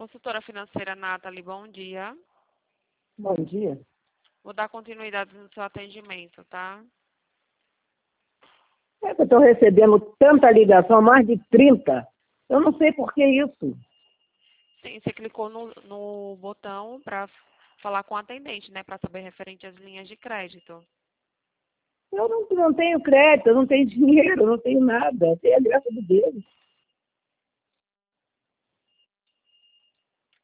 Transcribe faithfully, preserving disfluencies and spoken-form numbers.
Consultora financeira Nathalie, bom dia. Bom dia. Vou dar continuidade no seu atendimento, tá? É que eu estou recebendo tanta ligação, mais de trinta. Eu não sei por que isso. Sim, você clicou no, no botão para falar com o atendente, né? Para saber referente às linhas de crédito. Eu não, não tenho crédito, eu não tenho dinheiro, eu não tenho nada. Tenho a graça de Deus.